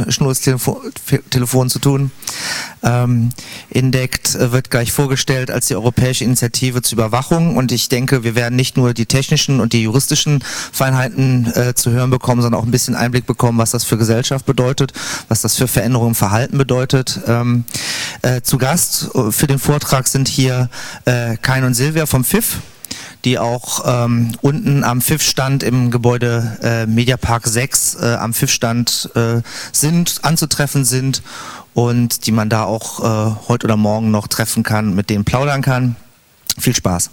Schnurlostelefon zu tun. INDECT wird gleich vorgestellt als die Europäische Initiative zur Überwachung, und ich denke, wir werden nicht nur die technischen und die juristischen Feinheiten zu hören bekommen, sondern auch ein bisschen Einblick bekommen, was das für Gesellschaft bedeutet, was das für Veränderungen im Verhalten bedeutet. Zu Gast für den Vortrag sind hier Kain und Silvia vom FIF, die auch unten am FIF-Stand im Gebäude Mediapark 6 am FIF-Stand anzutreffen sind und die man da auch heute oder morgen noch treffen kann, mit denen plaudern kann. Viel Spaß.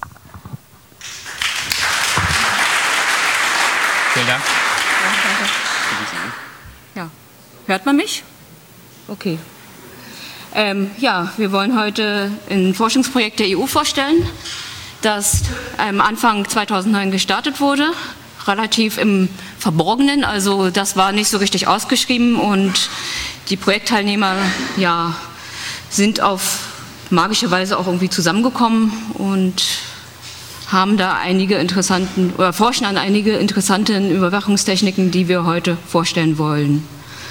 Vielen Dank. Ja, hört man mich? Okay. Ja, wir wollen heute ein Forschungsprojekt der EU vorstellen, das Anfang 2009 gestartet wurde, relativ im Verborgenen, also das war nicht so richtig ausgeschrieben, und die Projektteilnehmer sind auf magische Weise auch irgendwie zusammengekommen und haben da forschen an einige interessanten Überwachungstechniken, die wir heute vorstellen wollen.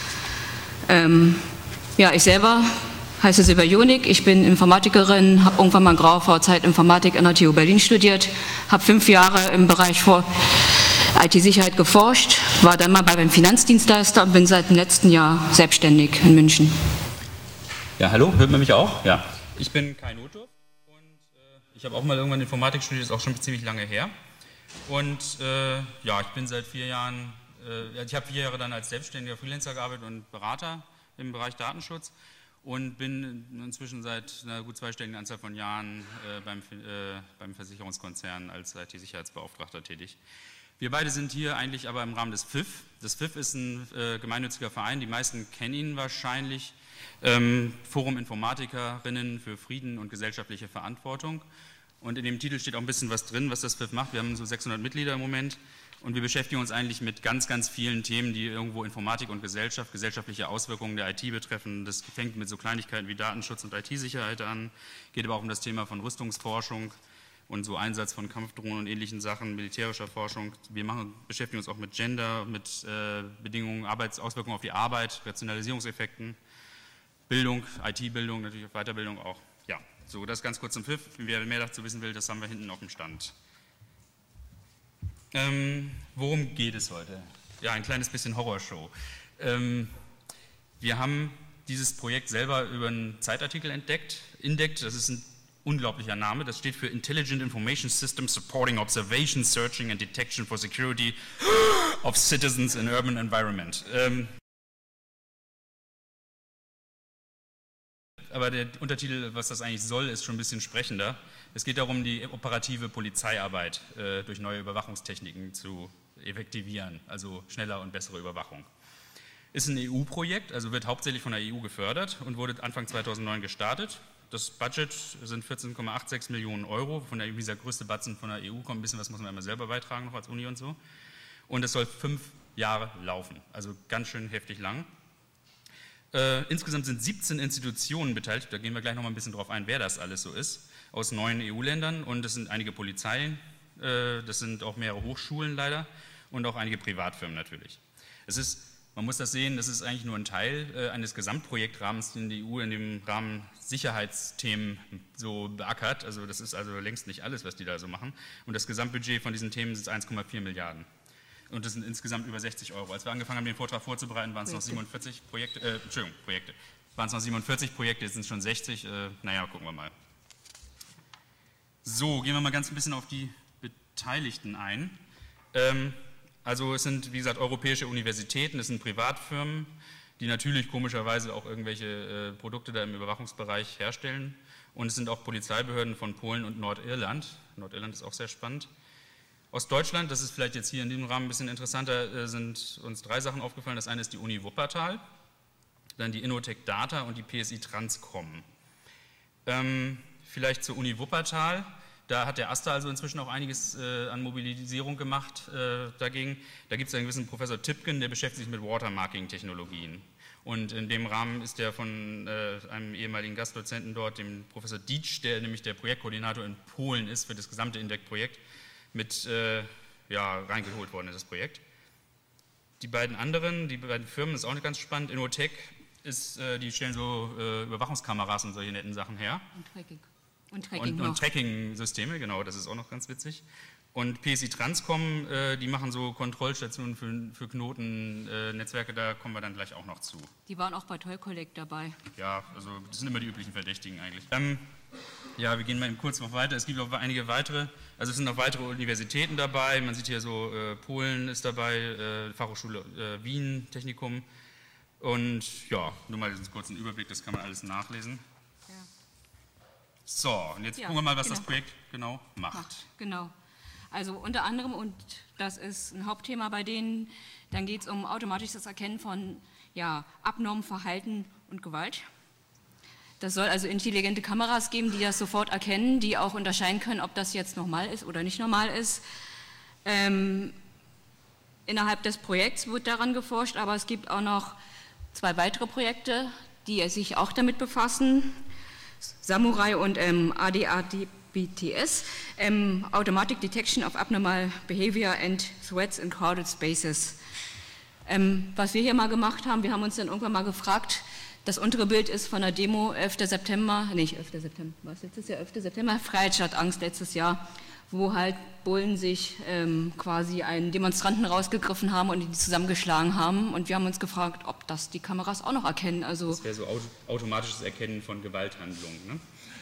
Ich selber heiße Silvia Jonig, ich bin Informatikerin, habe irgendwann mal Grau-V-Zeit Informatik an der TU Berlin studiert, habe 5 Jahre im Bereich IT-Sicherheit geforscht, war dann mal beim Finanzdienstleister und bin seit dem letzten Jahr selbstständig in München. Ja, hallo, hört man mich auch? Ja. Ich bin Kain Notdurf und ich habe auch mal irgendwann Informatik studiert, ist auch schon ziemlich lange her. Und ich bin seit 4 Jahren, ich habe 4 Jahre dann als selbstständiger Freelancer gearbeitet und Berater im Bereich Datenschutz. Und bin inzwischen seit einer gut zweistelligen Anzahl von Jahren beim Versicherungskonzern als IT-Sicherheitsbeauftragter tätig. Wir beide sind hier eigentlich aber im Rahmen des FIF. Das FIF ist ein gemeinnütziger Verein, die meisten kennen ihn wahrscheinlich. Forum Informatikerinnen für Frieden und gesellschaftliche Verantwortung. Und in dem Titel steht auch ein bisschen was drin, was das FIF macht. Wir haben so 600 Mitglieder im Moment. Und wir beschäftigen uns eigentlich mit ganz, ganz vielen Themen, die irgendwo Informatik und Gesellschaft, gesellschaftliche Auswirkungen der IT betreffen. Das fängt mit so Kleinigkeiten wie Datenschutz und IT-Sicherheit an, geht aber auch um das Thema von Rüstungsforschung und so Einsatz von Kampfdrohnen und ähnlichen Sachen, militärischer Forschung. Wir beschäftigen uns auch mit Gender, mit Bedingungen, Auswirkungen auf die Arbeit, Rationalisierungseffekten, Bildung, IT-Bildung, natürlich auch Weiterbildung auch. Ja, so das ganz kurz zum FIF. Wer mehr dazu wissen will, das haben wir hinten auf dem Stand. Worum geht es heute? Ja, ein kleines bisschen Horrorshow. Wir haben dieses Projekt selber über einen Zeitartikel entdeckt. INDECT, das ist ein unglaublicher Name, das steht für Intelligent Information System Supporting Observation, Searching and Detection for Security of Citizens in Urban Environment. Aber der Untertitel, was das eigentlich soll, ist schon ein bisschen sprechender. Es geht darum, die operative Polizeiarbeit durch neue Überwachungstechniken zu effektivieren, also schneller und bessere Überwachung. Ist ein EU-Projekt, also wird hauptsächlich von der EU gefördert und wurde Anfang 2009 gestartet. Das Budget sind 14,86 Millionen Euro, von dieser größte Batzen von der EU kommt, ein bisschen was muss man immer selber beitragen, noch als Uni und so. Und es soll 5 Jahre laufen, also ganz schön heftig lang. Insgesamt sind 17 Institutionen beteiligt, da gehen wir gleich noch mal ein bisschen drauf ein, wer das alles so ist, aus 9 EU-Ländern, und das sind einige Polizeien, das sind auch mehrere Hochschulen leider und auch einige Privatfirmen natürlich. Man muss das sehen, das ist eigentlich nur ein Teil eines Gesamtprojektrahmens, den die EU in dem Rahmen Sicherheitsthemen so beackert, also das ist also längst nicht alles, was die da so machen, und das Gesamtbudget von diesen Themen ist 1,4 Milliarden. Und das sind insgesamt über 60 Euro. Als wir angefangen haben, den Vortrag vorzubereiten, waren es noch 47 Projekte, waren es noch 47 Projekte, jetzt sind es schon 60, naja, gucken wir mal. So, gehen wir mal ganz ein bisschen auf die Beteiligten ein. Also es sind, wie gesagt, europäische Universitäten, es sind Privatfirmen, die natürlich komischerweise auch irgendwelche Produkte da im Überwachungsbereich herstellen. Und es sind auch Polizeibehörden von Polen und Nordirland. Nordirland ist auch sehr spannend. Aus Deutschland, das ist vielleicht jetzt hier in diesem Rahmen ein bisschen interessanter, sind uns 3 Sachen aufgefallen. Das eine ist die Uni Wuppertal, dann die Innotech Data und die PSI Transcom. Vielleicht zur Uni Wuppertal, da hat der AStA also inzwischen auch einiges an Mobilisierung gemacht dagegen. Da gibt es einen gewissen Professor Tipken, der beschäftigt sich mit Watermarking-Technologien. Und in dem Rahmen ist der von einem ehemaligen Gastdozenten dort, dem Professor Dietsch, der nämlich der Projektkoordinator in Polen ist für das gesamte INDECT-Projekt, mit reingeholt worden in das Projekt. die beiden anderen, die beiden Firmen, ist auch ganz spannend. Inotech die stellen so Überwachungskameras und solche netten Sachen her. Und Tracking-Systeme, genau, das ist auch noch ganz witzig. Und PSI Transcom, die machen so Kontrollstationen für Knotennetzwerke, da kommen wir dann gleich auch noch zu. Die waren auch bei Toy Collect dabei. Ja, also das sind immer die üblichen Verdächtigen eigentlich. Ja, wir gehen mal eben kurz noch weiter. Es gibt auch einige weitere, also es sind noch weitere Universitäten dabei. Man sieht hier so, Polen ist dabei, Fachhochschule Wien, Technikum. Und ja, nur mal diesen kurzen Überblick, das kann man alles nachlesen. Ja. So, und jetzt gucken wir mal, was das Projekt genau macht. Genau. Also unter anderem, und das ist ein Hauptthema bei denen, dann geht es um automatisches Erkennen von abnormem Verhalten und Gewalt. Das soll also intelligente Kameras geben, die das sofort erkennen, die auch unterscheiden können, ob das jetzt normal ist oder nicht normal ist. Innerhalb des Projekts wird daran geforscht, aber es gibt auch noch 2 weitere Projekte, die sich auch damit befassen. Samurai und ADABTS, Automatic Detection of Abnormal Behavior and Threats in Crowded Spaces. Was wir hier mal gemacht haben, wir haben uns dann irgendwann mal gefragt, das untere Bild ist von der Demo 11. September, was letztes Jahr, 11. September, Freiheit statt Angst letztes Jahr, wo halt Bullen sich quasi einen Demonstranten rausgegriffen haben und die zusammengeschlagen haben. Und wir haben uns gefragt, ob das die Kameras auch noch erkennen. Also das wäre so automatisches Erkennen von Gewalthandlungen,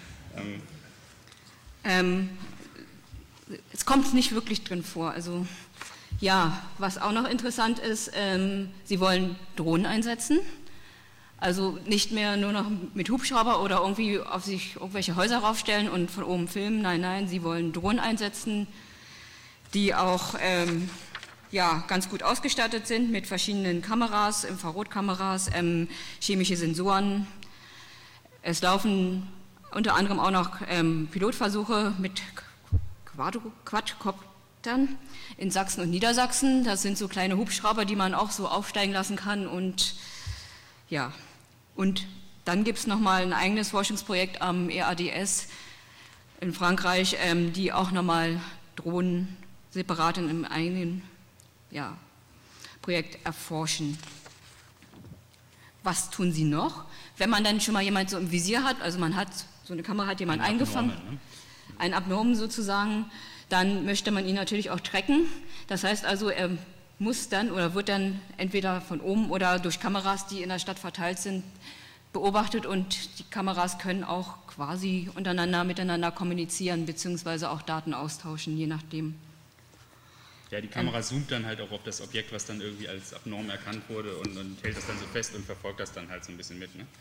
ne? Es kommt nicht wirklich drin vor. Also ja, was auch noch interessant ist, sie wollen Drohnen einsetzen. Also nicht mehr nur noch mit Hubschrauber oder irgendwie auf sich irgendwelche Häuser raufstellen und von oben filmen. Nein, sie wollen Drohnen einsetzen, die auch ganz gut ausgestattet sind mit verschiedenen Kameras, Infrarotkameras, chemische Sensoren. Es laufen unter anderem auch noch Pilotversuche mit Quadcoptern in Sachsen und Niedersachsen. Das sind so kleine Hubschrauber, die man auch so aufsteigen lassen kann und ja. Und dann gibt es nochmal ein eigenes Forschungsprojekt am EADS in Frankreich, die auch nochmal Drohnen separat in einem eigenen Projekt erforschen. Was tun sie noch? Wenn man dann schon mal jemand so im Visier hat, also man hat so eine Kamera, hat jemand eingefangen, einen Abnormen sozusagen, dann möchte man ihn natürlich auch tracken. Das heißt also, er muss dann oder wird dann entweder von oben oder durch Kameras, die in der Stadt verteilt sind, beobachtet und die Kameras können auch quasi miteinander kommunizieren beziehungsweise auch Daten austauschen, je nachdem. Ja, die Kamera zoomt dann halt auch auf das Objekt, was dann irgendwie als abnorm erkannt wurde und hält das dann so fest und verfolgt das dann halt so ein bisschen mit, ne?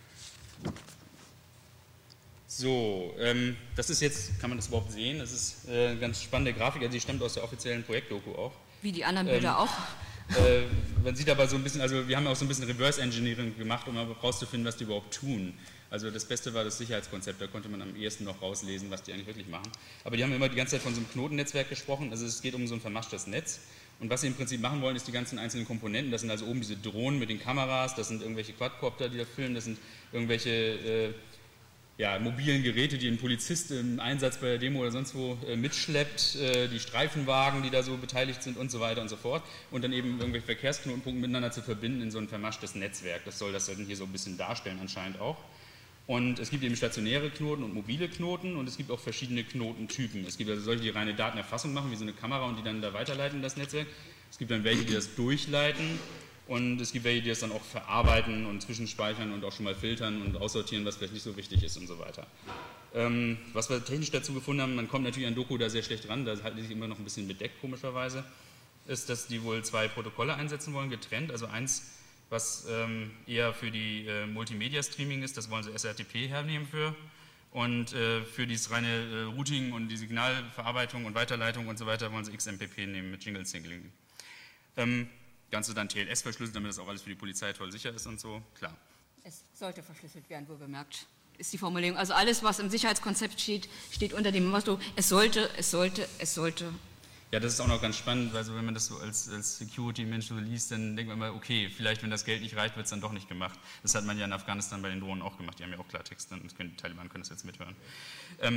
So, das ist jetzt, kann man das überhaupt sehen? Das ist eine ganz spannende Grafik, also die stammt aus der offiziellen Projektdoku auch. Wie die anderen Bilder auch. Man sieht aber so ein bisschen, also wir haben auch so ein bisschen Reverse Engineering gemacht, um herauszufinden, was die überhaupt tun. Also das Beste war das Sicherheitskonzept, da konnte man am ehesten noch rauslesen, was die eigentlich wirklich machen. Aber die haben immer die ganze Zeit von so einem Knotennetzwerk gesprochen, also es geht um so ein vermaschtes Netz. Und was sie im Prinzip machen wollen, ist die ganzen einzelnen Komponenten, das sind also oben diese Drohnen mit den Kameras, das sind irgendwelche Quadcopter, die da filmen, das sind irgendwelche mobilen Geräte, die ein Polizist im Einsatz bei der Demo oder sonst wo mitschleppt, die Streifenwagen, die da so beteiligt sind und so weiter und so fort und dann eben irgendwelche Verkehrsknotenpunkte miteinander zu verbinden in so ein vermaschtes Netzwerk. Das soll das dann hier so ein bisschen darstellen anscheinend auch. Und es gibt eben stationäre Knoten und mobile Knoten und es gibt auch verschiedene Knotentypen. Es gibt also solche, die reine Datenerfassung machen, wie so eine Kamera und die dann da weiterleiten in das Netzwerk. Es gibt dann welche, die das durchleiten. Und es gibt welche, die das dann auch verarbeiten und zwischenspeichern und auch schon mal filtern und aussortieren, was vielleicht nicht so wichtig ist und so weiter. Was wir technisch dazu gefunden haben, man kommt natürlich an Doku da sehr schlecht ran, da halten die sich immer noch ein bisschen bedeckt, komischerweise, ist, dass die wohl 2 Protokolle einsetzen wollen, getrennt. Also eins, was eher für die Multimedia-Streaming ist, das wollen sie SRTP hernehmen für. Und für dieses reine Routing und die Signalverarbeitung und Weiterleitung und so weiter wollen sie XMPP nehmen mit Jingle Singling. Ganze dann TLS verschlüsselt, damit das auch alles für die Polizei toll sicher ist und so, klar. Es sollte verschlüsselt werden, wohl bemerkt, ist die Formulierung. Also alles, was im Sicherheitskonzept steht, steht unter dem Motto, es sollte. Ja, das ist auch noch ganz spannend, also wenn man das so als Security-Mensch so liest, dann denkt man mal, okay, vielleicht wenn das Geld nicht reicht, wird es dann doch nicht gemacht. Das hat man ja in Afghanistan bei den Drohnen auch gemacht, die haben ja auch Klartext, und die Taliban können das jetzt mithören.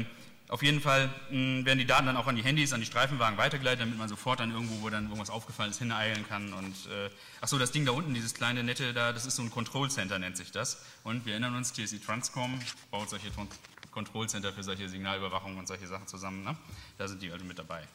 Auf jeden Fall werden die Daten dann auch an die Handys, an die Streifenwagen weitergeleitet, damit man sofort dann irgendwo, wo dann irgendwas aufgefallen ist, hineilen kann. Und achso, das Ding da unten, dieses kleine nette da, das ist so ein Control Center, nennt sich das. Und wir erinnern uns, TSE Transcom baut solche Control Center für solche Signalüberwachung und solche Sachen zusammen. Ne? Da sind die also mit dabei.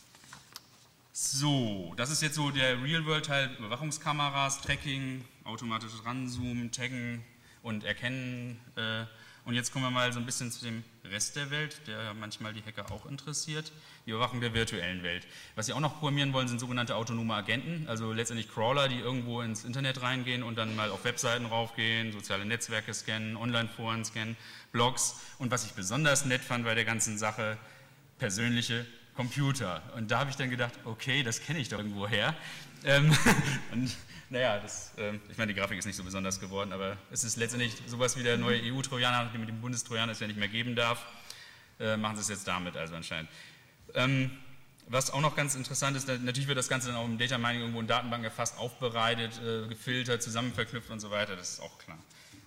So, das ist jetzt so der Real-World-Teil, Überwachungskameras, Tracking, automatisches Ranzoomen, Taggen und Erkennen. Und jetzt kommen wir mal so ein bisschen zu dem Rest der Welt, der manchmal die Hacker auch interessiert, die Überwachung der virtuellen Welt. Was sie auch noch programmieren wollen, sind sogenannte autonome Agenten, also letztendlich Crawler, die irgendwo ins Internet reingehen und dann mal auf Webseiten raufgehen, soziale Netzwerke scannen, Online-Foren scannen, Blogs und was ich besonders nett fand bei der ganzen Sache, persönliche Computer. Und da habe ich dann gedacht, okay, das kenne ich doch irgendwo her. Und naja, ich meine, die Grafik ist nicht so besonders geworden, aber es ist letztendlich sowas wie der neue EU-Trojaner, den mit dem Bundestrojaner es ja nicht mehr geben darf, machen sie es jetzt damit also anscheinend. Was auch noch ganz interessant ist, natürlich wird das Ganze dann auch im Data Mining irgendwo in Datenbanken erfasst, aufbereitet, gefiltert, zusammen verknüpft und so weiter, das ist auch klar.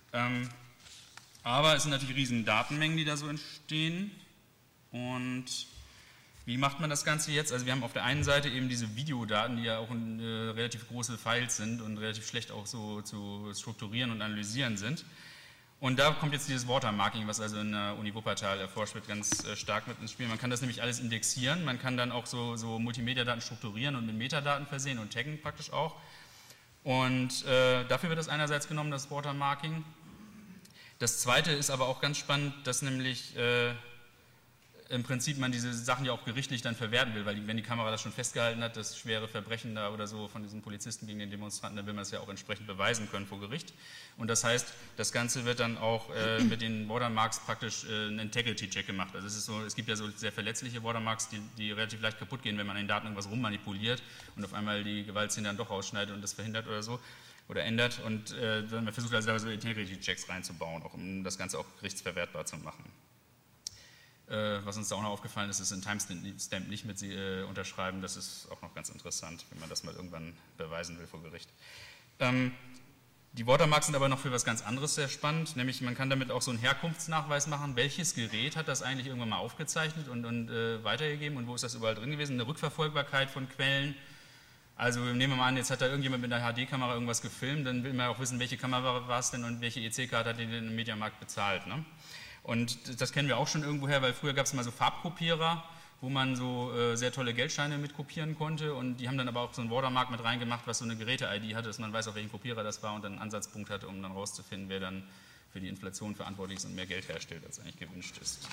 Aber es sind natürlich riesen Datenmengen, die da so entstehen. Und wie macht man das Ganze jetzt? Also wir haben auf der einen Seite eben diese Videodaten, die ja auch relativ große Files sind und relativ schlecht auch so zu strukturieren und analysieren sind. Und da kommt jetzt dieses Watermarking, was also in der Uni Wuppertal erforscht wird, ganz stark mit ins Spiel. Man kann das nämlich alles indexieren, man kann dann auch so Multimedia-Daten strukturieren und mit Metadaten versehen und taggen praktisch auch. Und dafür wird das einerseits genommen, das Watermarking. Das zweite ist aber auch ganz spannend, dass nämlich im Prinzip man diese Sachen ja auch gerichtlich dann verwerten will, weil wenn die Kamera das schon festgehalten hat, das schwere Verbrechen da oder so von diesen Polizisten gegen den Demonstranten, dann will man es ja auch entsprechend beweisen können vor Gericht. Und das heißt, das Ganze wird dann auch mit den Watermarks praktisch einen Integrity-Check gemacht. Also es ist so, es gibt ja so sehr verletzliche Watermarks, die relativ leicht kaputt gehen, wenn man an den Daten irgendwas rummanipuliert und auf einmal die Gewaltszene dann doch rausschneidet und das verhindert oder so oder ändert. Und dann man versucht also da so Integrity-Checks reinzubauen, auch um das Ganze auch gerichtsverwertbar zu machen. Was uns da auch noch aufgefallen ist, ist ein Timestamp nicht mit unterschreiben. Das ist auch noch ganz interessant, wenn man das mal irgendwann beweisen will vor Gericht. Die Watermarks sind aber noch für was ganz anderes sehr spannend, nämlich man kann damit auch so einen Herkunftsnachweis machen, welches Gerät hat das eigentlich irgendwann mal aufgezeichnet und weitergegeben und wo ist das überall drin gewesen, eine Rückverfolgbarkeit von Quellen. Also nehmen wir mal an, jetzt hat da irgendjemand mit einer HD-Kamera irgendwas gefilmt, dann will man auch wissen, welche Kamera war es denn und welche EC-Karte hat den im Mediamarkt bezahlt. Ne? Und das kennen wir auch schon irgendwoher, weil früher gab es mal so Farbkopierer, wo man so sehr tolle Geldscheine mit kopieren konnte und die haben dann aber auch so einen Watermark mit reingemacht, was so eine Geräte-ID hatte, dass man weiß, auf welchen Kopierer das war und dann einen Ansatzpunkt hatte, um dann rauszufinden, wer dann für die Inflation verantwortlich ist und mehr Geld herstellt, als eigentlich gewünscht ist.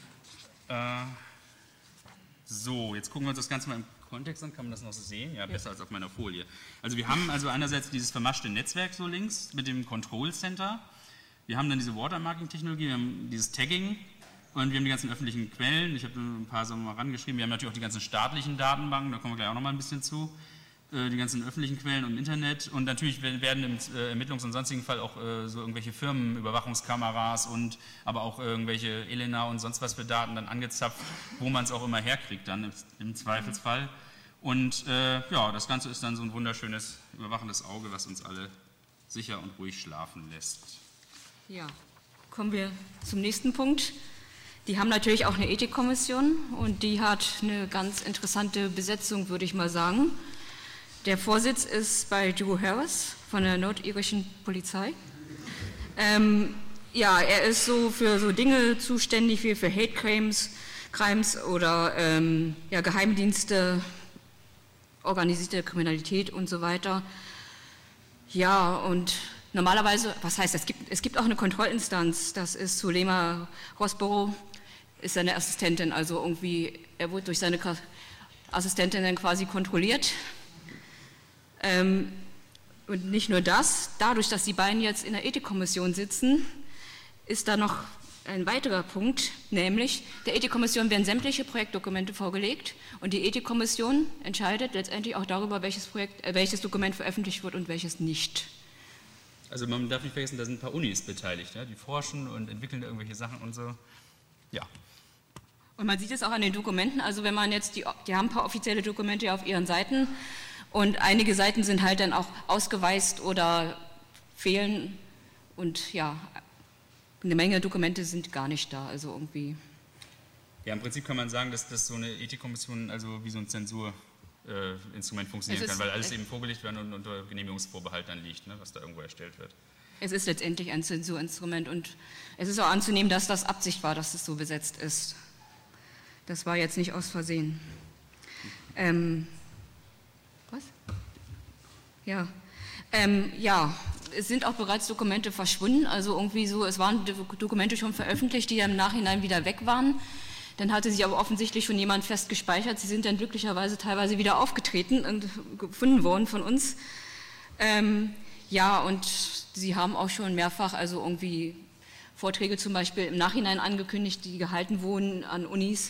So, jetzt gucken wir uns das Ganze mal im Kontext an, kann man das noch sehen? Ja, besser als auf meiner Folie. Also wir haben also einerseits dieses vermaschte Netzwerk so links mit dem Control Center. Wir haben dann diese Watermarking-Technologie, wir haben dieses Tagging und wir haben die ganzen öffentlichen Quellen. Ich habe ein paar Sachen mal rangeschrieben. Wir haben natürlich auch die ganzen staatlichen Datenbanken, da kommen wir gleich auch noch mal ein bisschen zu. Die ganzen öffentlichen Quellen und Internet. Und natürlich werden im Ermittlungs- und sonstigen Fall auch so irgendwelche Firmenüberwachungskameras und aber auch irgendwelche Elena und sonst was für Daten dann angezapft, wo man es auch immer herkriegt dann im Zweifelsfall. Und ja, das Ganze ist dann so ein wunderschönes, überwachendes Auge, was uns alle sicher und ruhig schlafen lässt. Ja, kommen wir zum nächsten Punkt. Die haben natürlich auch eine Ethikkommission und die hat eine ganz interessante Besetzung, würde ich mal sagen. Der Vorsitz ist bei Drew Harris von der nordirischen Polizei. Ja, er ist so für so Dinge zuständig wie für Hate Crimes oder ja, Geheimdienste, organisierte Kriminalität und so weiter. Ja, und normalerweise, was heißt, es gibt auch eine Kontrollinstanz, das ist Sulema Rosborough, ist seine Assistentin, also irgendwie, er wurde durch seine Assistentin dann quasi kontrolliert. Und nicht nur das, dadurch, dass die beiden jetzt in der Ethikkommission sitzen, ist da noch ein weiterer Punkt, nämlich der Ethikkommission werden sämtliche Projektdokumente vorgelegt und die Ethikkommission entscheidet letztendlich auch darüber, welches Dokument veröffentlicht wird und welches nicht. Also man darf nicht vergessen, da sind ein paar Unis beteiligt, ja? Die forschen und entwickeln irgendwelche Sachen und so. Ja. Und man sieht es auch an den Dokumenten, also wenn man jetzt, die haben ein paar offizielle Dokumente auf ihren Seiten und einige Seiten sind halt dann auch ausgeweist oder fehlen und ja, eine Menge Dokumente sind gar nicht da, also irgendwie. Ja, im Prinzip kann man sagen, dass das so eine Ethikkommission also wie so ein Zensurinstrument funktionieren kann, weil alles eben vorgelegt wird und unter Genehmigungsvorbehalt dann liegt, ne, was da irgendwo erstellt wird. Es ist letztendlich ein Zensurinstrument und es ist auch anzunehmen, dass das Absicht war, dass es so besetzt ist. Das war jetzt nicht aus Versehen. Was? Ja. Ja, es sind auch bereits Dokumente verschwunden, also irgendwie so, es waren Dokumente schon veröffentlicht, die ja im Nachhinein wieder weg waren. Dann hatte sich aber offensichtlich schon jemand fest gespeichert. Sie sind dann glücklicherweise teilweise wieder aufgetreten und gefunden worden von uns. Ja, und sie haben auch schon mehrfach also irgendwie Vorträge zum Beispiel im Nachhinein angekündigt, die gehalten wurden an Unis,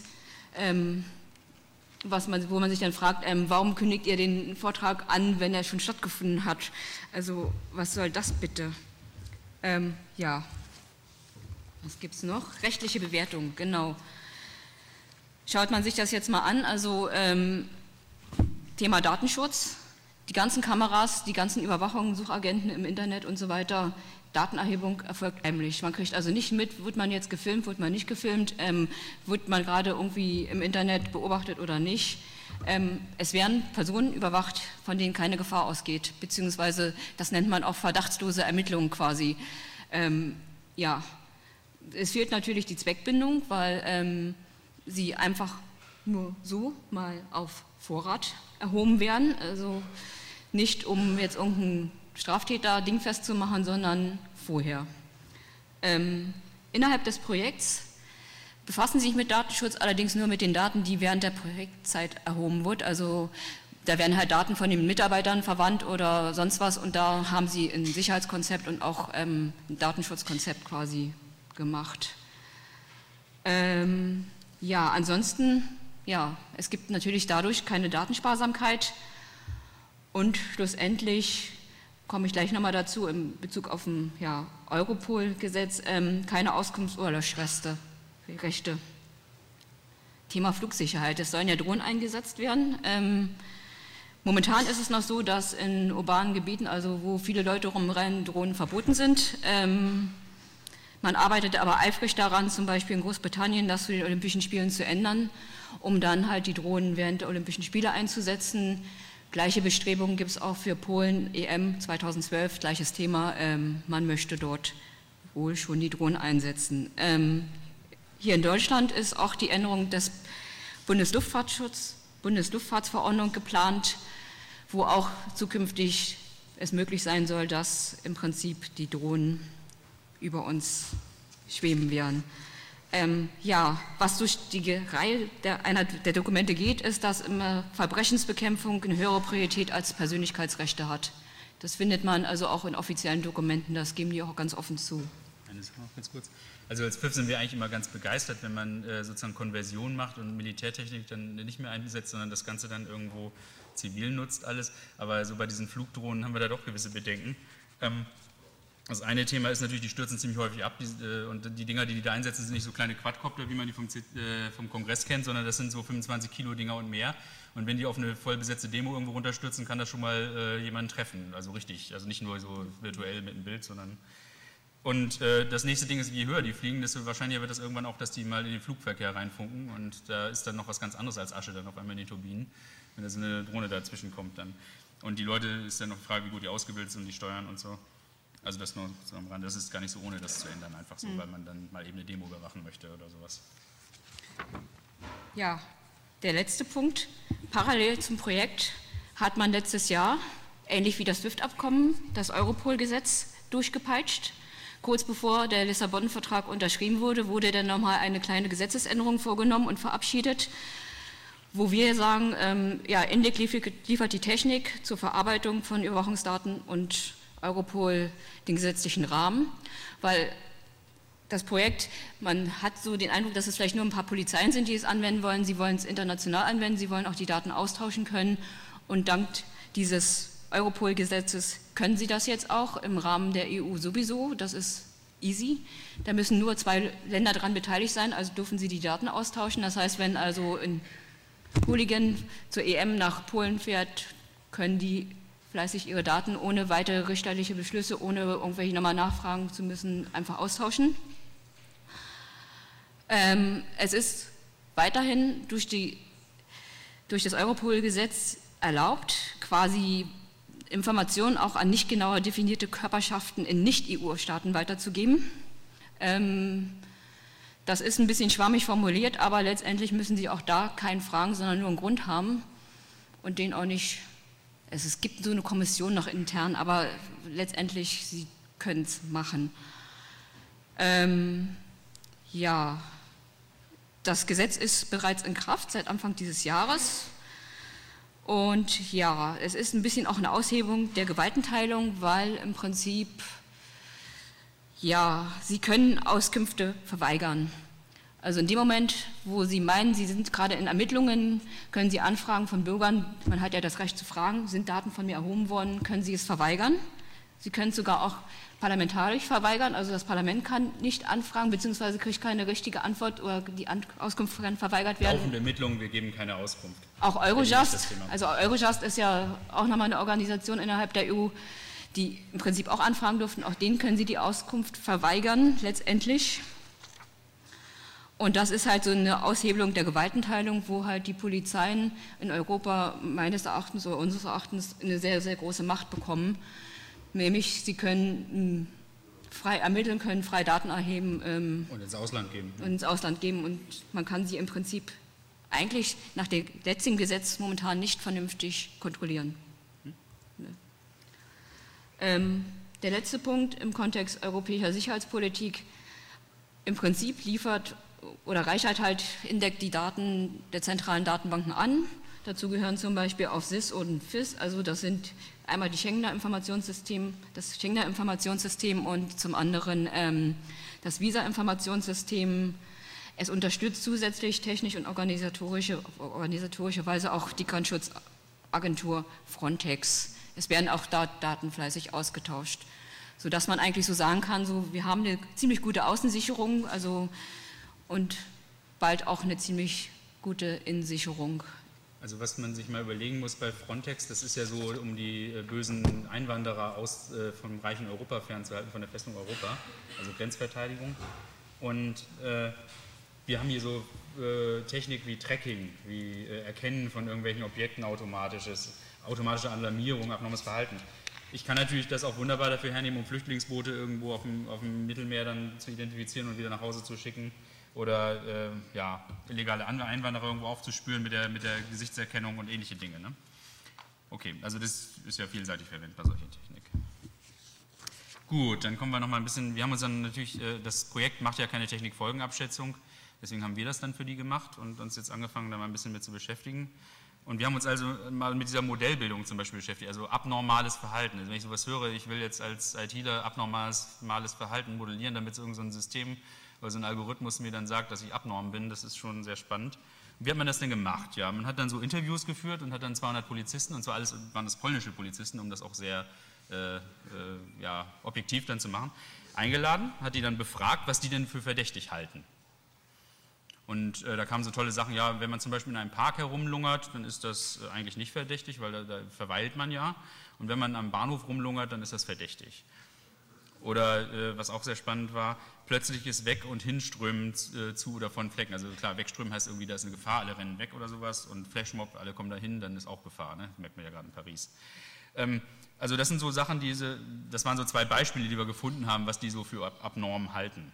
wo man sich dann fragt, warum kündigt ihr den Vortrag an, wenn er schon stattgefunden hat? Also was soll das bitte? Ja, was gibt es noch? Rechtliche Bewertung, genau. Schaut man sich das jetzt mal an, also Thema Datenschutz, die ganzen Kameras, die ganzen Überwachungen, Suchagenten im Internet und so weiter, Datenerhebung erfolgt heimlich. Man kriegt also nicht mit, wird man jetzt gefilmt, wird man nicht gefilmt, wird man gerade irgendwie im Internet beobachtet oder nicht. Es werden Personen überwacht, von denen keine Gefahr ausgeht, beziehungsweise das nennt man auch verdachtslose Ermittlungen quasi. Ja, es fehlt natürlich die Zweckbindung, weil sie einfach nur so mal auf Vorrat erhoben werden, also nicht um jetzt irgendeinen Straftäter dingfest zu machen, sondern vorher. Innerhalb des Projekts befassen Sie sich mit Datenschutz, allerdings nur mit den Daten, die während der Projektzeit erhoben wird, also da werden halt Daten von den Mitarbeitern verwandt oder sonst was und da haben Sie ein Sicherheitskonzept und auch ein Datenschutzkonzept quasi gemacht. Ja, ansonsten, ja, es gibt natürlich dadurch keine Datensparsamkeit und schlussendlich komme ich gleich nochmal dazu in Bezug auf ein Europol-Gesetz, keine Auskunfts- oder Löschrechte. Thema Flugsicherheit, es sollen ja Drohnen eingesetzt werden. Momentan ist es noch so, dass in urbanen Gebieten, also wo viele Leute rumrennen, Drohnen verboten sind. Man arbeitet aber eifrig daran, zum Beispiel in Großbritannien, das zu den Olympischen Spielen zu ändern, um dann halt die Drohnen während der Olympischen Spiele einzusetzen. Gleiche Bestrebungen gibt es auch für Polen, EM 2012, gleiches Thema. Man möchte dort wohl schon die Drohnen einsetzen. Hier in Deutschland ist auch die Änderung des Bundesluftfahrtsverordnung geplant, wo auch zukünftig es möglich sein soll, dass im Prinzip die Drohnen über uns schweben werden. Ja, was durch die Reihe der Dokumente geht, ist, dass immer Verbrechensbekämpfung eine höhere Priorität als Persönlichkeitsrechte hat. Das findet man also auch in offiziellen Dokumenten, das geben die auch ganz offen zu. Eine Sache noch ganz kurz. Also als PIF sind wir eigentlich immer ganz begeistert, wenn man sozusagen Konversion macht und Militärtechnik dann nicht mehr einsetzt, sondern das Ganze dann irgendwo zivil nutzt alles. Aber so bei diesen Flugdrohnen haben wir da doch gewisse Bedenken. Das eine Thema ist natürlich, die stürzen ziemlich häufig ab und die Dinger, die da einsetzen, sind nicht so kleine Quadcopter, wie man die vom Kongress kennt, sondern das sind so 25 Kilo Dinger und mehr. Und wenn die auf eine voll besetzte Demo irgendwo runterstürzen, kann das schon mal jemanden treffen, also richtig, also nicht nur so virtuell mit einem Bild, sondern... Und das nächste Ding ist, je höher die fliegen, desto wahrscheinlicher wird das irgendwann auch, dass die mal in den Flugverkehr reinfunken und da ist dann noch was ganz anderes als Asche dann auf einmal in den Turbinen, wenn da so eine Drohne dazwischen kommt dann. Und die Leute, ist dann noch die Frage, wie gut die ausgebildet sind und die steuern und so. Also das nur so am Rande, das ist gar nicht so ohne das zu ändern, einfach so, weil man dann mal eben eine Demo überwachen möchte oder sowas. Ja, der letzte Punkt. Parallel zum Projekt hat man letztes Jahr, ähnlich wie das SWIFT-Abkommen, das Europol-Gesetz durchgepeitscht. Kurz bevor der Lissabon-Vertrag unterschrieben wurde, wurde dann nochmal eine kleine Gesetzesänderung vorgenommen und verabschiedet, wo wir sagen, ja, INDIC liefert die Technik zur Verarbeitung von Überwachungsdaten und Europol den gesetzlichen Rahmen, weil das Projekt, man hat so den Eindruck, dass es vielleicht nur ein paar Polizeien sind, die es anwenden wollen. Sie wollen es international anwenden, sie wollen auch die Daten austauschen können und dank dieses Europol-Gesetzes können sie das jetzt auch im Rahmen der EU sowieso, das ist easy. Da müssen nur 2 Länder daran beteiligt sein, also dürfen sie die Daten austauschen. Das heißt, wenn also ein Hooligan zur EM nach Polen fährt, können die fleißig ihre Daten ohne weitere richterliche Beschlüsse, ohne irgendwelche nochmal nachfragen zu müssen, einfach austauschen. Es ist weiterhin durch das Europol-Gesetz erlaubt, quasi Informationen auch an nicht genauer definierte Körperschaften in Nicht-EU-Staaten weiterzugeben. Das ist ein bisschen schwammig formuliert, aber letztendlich müssen Sie auch da keinen fragen, sondern nur einen Grund haben und den auch nicht. Es gibt so eine Kommission noch intern, aber letztendlich, Sie können es machen. Ja, das Gesetz ist bereits in Kraft seit Anfang dieses Jahres. Und ja, es ist ein bisschen auch eine Aushebung der Gewaltenteilung, weil im Prinzip, ja, Sie können Auskünfte verweigern. Also in dem Moment, wo Sie meinen, Sie sind gerade in Ermittlungen, können Sie Anfragen von Bürgern, man hat ja das Recht zu fragen, sind Daten von mir erhoben worden, können Sie es verweigern. Sie können es sogar auch parlamentarisch verweigern, also das Parlament kann nicht anfragen, beziehungsweise kriegt keine richtige Antwort oder die Auskunft kann verweigert werden. Laufende Ermittlungen, wir geben keine Auskunft. Auch Eurojust, also Eurojust ist ja auch nochmal eine Organisation innerhalb der EU, die im Prinzip auch anfragen durften, auch denen können Sie die Auskunft verweigern, letztendlich. Und das ist halt so eine Aushebelung der Gewaltenteilung, wo halt die Polizeien in Europa meines Erachtens oder unseres Erachtens eine sehr, sehr große Macht bekommen. Nämlich, sie können frei ermitteln, können frei Daten erheben. Und ins Ausland geben. Und ins Ausland geben. Und man kann sie im Prinzip eigentlich nach dem jetzigen Gesetz momentan nicht vernünftig kontrollieren. Der letzte Punkt im Kontext europäischer Sicherheitspolitik. Im Prinzip liefert oder reichert halt Indec die Daten der zentralen Datenbanken an. Dazu gehören zum Beispiel auch SIS und FIS, also das sind einmal das Schengener Informationssystem und zum anderen das Visa-Informationssystem. Es unterstützt zusätzlich technisch und organisatorischerweise auch die Grenzschutzagentur Frontex. Es werden auch Daten fleißig ausgetauscht, sodass man eigentlich so sagen kann, so, wir haben eine ziemlich gute Außensicherung und bald auch eine ziemlich gute Innensicherung. Also was man sich mal überlegen muss bei Frontex, das ist ja so, um die bösen Einwanderer vom reichen Europa fernzuhalten, von der Festung Europa, also Grenzverteidigung. Und wir haben hier so Technik wie Tracking, wie Erkennen von irgendwelchen Objekten automatische Alarmierung, abnormes Verhalten. Ich kann natürlich das auch wunderbar dafür hernehmen, um Flüchtlingsboote irgendwo auf dem Mittelmeer dann zu identifizieren und wieder nach Hause zu schicken. Oder illegale Einwanderer irgendwo aufzuspüren mit der Gesichtserkennung und ähnliche Dinge. Ne? Okay, also das ist ja vielseitig verwendbar, solche Technik. Gut, dann kommen wir nochmal ein bisschen, wir haben uns dann natürlich, das Projekt macht ja keine Technikfolgenabschätzung, deswegen haben wir das dann für die gemacht und uns jetzt angefangen, da mal ein bisschen mit zu beschäftigen. Und wir haben uns also mal mit dieser Modellbildung zum Beispiel beschäftigt, also abnormales Verhalten. Also wenn ich sowas höre, ich will jetzt als ITler abnormales Verhalten modellieren, damit so irgend so ein System oder so ein Algorithmus mir dann sagt, dass ich abnorm bin, das ist schon sehr spannend. Und wie hat man das denn gemacht? Ja, man hat dann so Interviews geführt und hat dann 200 Polizisten, und zwar alles waren das polnische Polizisten, um das auch sehr objektiv dann zu machen, eingeladen, hat die dann befragt, was die denn für verdächtig halten. Und da kamen so tolle Sachen, ja, wenn man zum Beispiel in einem Park herumlungert, dann ist das eigentlich nicht verdächtig, weil da verweilt man ja. Und wenn man am Bahnhof rumlungert, dann ist das verdächtig. Oder was auch sehr spannend war, plötzliches Weg- und Hinströmen zu oder von Flecken. Also klar, wegströmen heißt irgendwie, da ist eine Gefahr, alle rennen weg oder sowas. Und Flashmob, alle kommen da hin, dann ist auch Gefahr, ne? Das merkt man ja gerade in Paris. Also das sind so Sachen, das waren so zwei Beispiele, die wir gefunden haben, was die so für abnorm halten.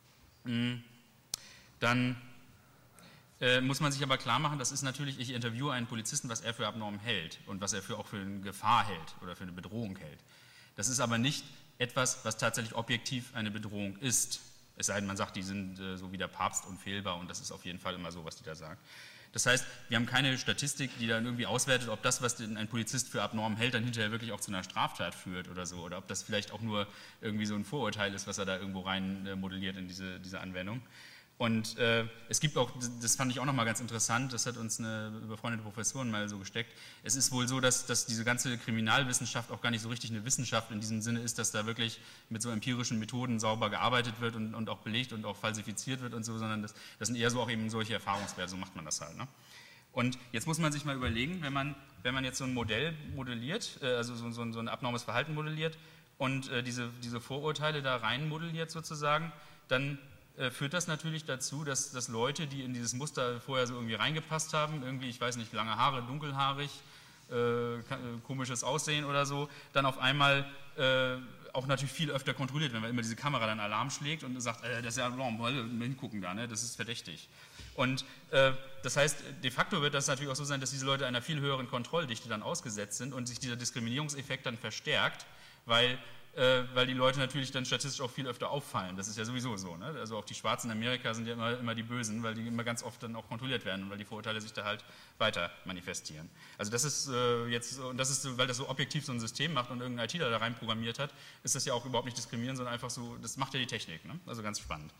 Dann muss man sich aber klar machen, das ist natürlich, ich interviewe einen Polizisten, was er für abnorm hält und was er auch für eine Gefahr hält oder für eine Bedrohung hält. Das ist aber nicht etwas, was tatsächlich objektiv eine Bedrohung ist. Es sei denn, man sagt, die sind so wie der Papst unfehlbar und das ist auf jeden Fall immer so, was die da sagen. Das heißt, wir haben keine Statistik, die dann irgendwie auswertet, ob das, was ein Polizist für abnorm hält, dann hinterher wirklich auch zu einer Straftat führt oder so. Oder ob das vielleicht auch nur irgendwie so ein Vorurteil ist, was er da irgendwo rein modelliert in diese Anwendung. Und es gibt auch, das fand ich auch nochmal ganz interessant, das hat uns eine befreundete Professorin mal so gesteckt, es ist wohl so, dass diese ganze Kriminalwissenschaft auch gar nicht so richtig eine Wissenschaft in diesem Sinne ist, dass da wirklich mit so empirischen Methoden sauber gearbeitet wird und auch belegt und auch falsifiziert wird und so, sondern das sind eher so auch eben solche Erfahrungswerte, so macht man das halt. Ne? Und jetzt muss man sich mal überlegen, wenn man jetzt so ein Modell modelliert, also so ein abnormes Verhalten modelliert und diese Vorurteile da rein modelliert sozusagen, dann führt das natürlich dazu, dass Leute, die in dieses Muster vorher so irgendwie reingepasst haben, irgendwie, ich weiß nicht, lange Haare, dunkelhaarig, komisches Aussehen oder so, dann auf einmal auch natürlich viel öfter kontrolliert, wenn man immer diese Kamera dann Alarm schlägt und sagt, das ist ja Alarm, mal hingucken da, ne? Das ist verdächtig. Und das heißt, de facto wird das natürlich auch so sein, dass diese Leute einer viel höheren Kontrolldichte dann ausgesetzt sind und sich dieser Diskriminierungseffekt dann verstärkt, weil die Leute natürlich dann statistisch auch viel öfter auffallen. Das ist ja sowieso so. Ne? Also auch die Schwarzen in Amerika sind ja immer die Bösen, weil die immer ganz oft dann auch kontrolliert werden und weil die Vorurteile sich da halt weiter manifestieren. Also das ist weil das so objektiv so ein System macht und irgendein ITler da rein programmiert hat, ist das ja auch überhaupt nicht diskriminierend, sondern einfach so, das macht ja die Technik. Ne? Also ganz spannend.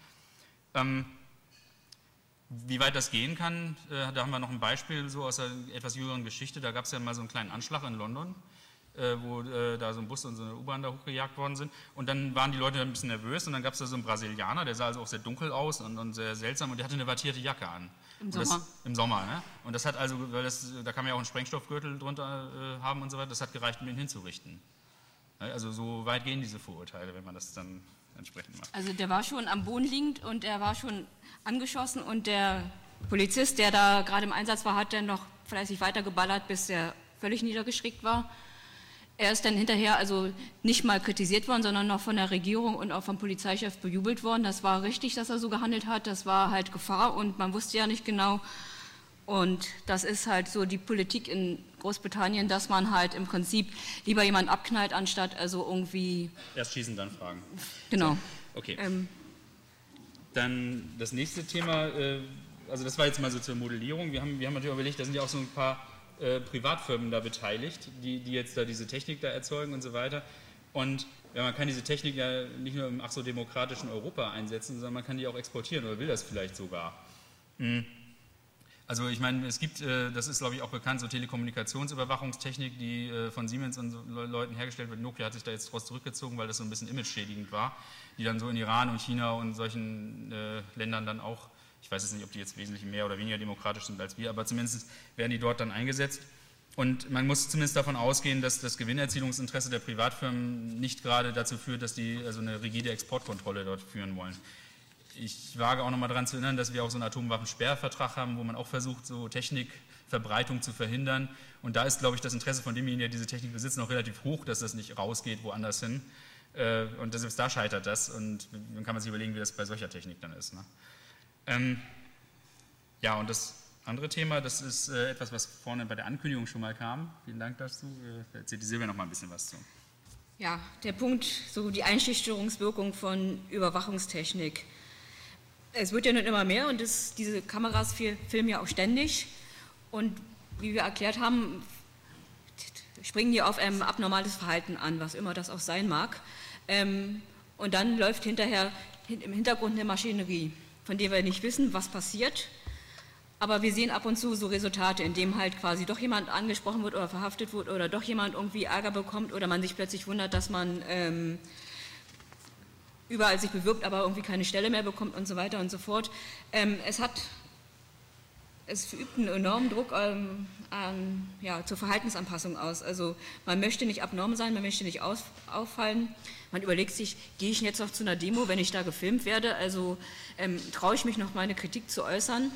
Wie weit das gehen kann, da haben wir noch ein Beispiel so aus der etwas jüngeren Geschichte. Da gab es ja mal so einen kleinen Anschlag in London, wo da so ein Bus und so eine U-Bahn da hochgejagt worden sind. Und dann waren die Leute ein bisschen nervös und dann gab es da so einen Brasilianer, der sah also auch sehr dunkel aus und sehr seltsam und der hatte eine wattierte Jacke an. Im Sommer. Im Sommer, ne? Und das hat also, da kann man ja auch einen Sprengstoffgürtel drunter haben und so weiter, das hat gereicht, um ihn hinzurichten. Also so weit gehen diese Vorurteile, wenn man das dann entsprechend macht. Also der war schon am Boden liegend und er war schon angeschossen und der Polizist, der da gerade im Einsatz war, hat dann noch fleißig weitergeballert, bis er völlig niedergeschreckt war. Er ist dann hinterher also nicht mal kritisiert worden, sondern noch von der Regierung und auch vom Polizeichef bejubelt worden. Das war richtig, dass er so gehandelt hat. Das war halt Gefahr und man wusste ja nicht genau. Und das ist halt so die Politik in Großbritannien, dass man halt im Prinzip lieber jemanden abknallt, anstatt also irgendwie... Erst schießen, dann fragen. Genau. So, okay. Dann das nächste Thema, also das war jetzt mal so zur Modellierung. Wir haben natürlich überlegt, da sind ja auch so ein paar Privatfirmen da beteiligt, die jetzt da diese Technik da erzeugen und so weiter. Und ja, man kann diese Technik ja nicht nur im ach so demokratischen Europa einsetzen, sondern man kann die auch exportieren oder will das vielleicht sogar. Also ich meine, es gibt, das ist glaube ich auch bekannt, so Telekommunikationsüberwachungstechnik, die von Siemens und so Leuten hergestellt wird. Nokia hat sich da jetzt draus zurückgezogen, weil das so ein bisschen imageschädigend war, die dann so in Iran und China und solchen Ländern dann auch, ich weiß jetzt nicht, ob die jetzt wesentlich mehr oder weniger demokratisch sind als wir, aber zumindest werden die dort dann eingesetzt. Und man muss zumindest davon ausgehen, dass das Gewinnerzielungsinteresse der Privatfirmen nicht gerade dazu führt, dass die also eine rigide Exportkontrolle dort führen wollen. Ich wage auch noch mal daran zu erinnern, dass wir auch so einen Atomwaffensperrvertrag haben, wo man auch versucht, so Technikverbreitung zu verhindern. Und da ist, glaube ich, das Interesse von demjenigen, der diese Technik besitzt, noch relativ hoch, dass das nicht rausgeht woanders hin. Und selbst da scheitert das. Und dann kann man sich überlegen, wie das bei solcher Technik dann ist. Ne? Ja, und das andere Thema, das ist etwas, was vorne bei der Ankündigung schon mal kam. Vielen Dank dazu. Da erzählt die Silvia noch mal ein bisschen was zu. Ja, der Punkt, so die Einschüchterungswirkung von Überwachungstechnik. Es wird ja nun immer mehr und diese Kameras filmen ja auch ständig. Und wie wir erklärt haben, springen die auf abnormales Verhalten an, was immer das auch sein mag. Und dann läuft hinterher im Hintergrund eine Maschinerie, von der wir nicht wissen, was passiert. Aber wir sehen ab und zu so Resultate, in dem halt quasi doch jemand angesprochen wird oder verhaftet wird oder doch jemand irgendwie Ärger bekommt oder man sich plötzlich wundert, dass man überall sich bewirbt, aber irgendwie keine Stelle mehr bekommt und so weiter und so fort. Es übt einen enormen Druck zur Verhaltensanpassung aus. Also man möchte nicht abnorm sein, man möchte nicht auffallen. Man überlegt sich, gehe ich jetzt noch zu einer Demo, wenn ich da gefilmt werde? Also traue ich mich noch, meine Kritik zu äußern?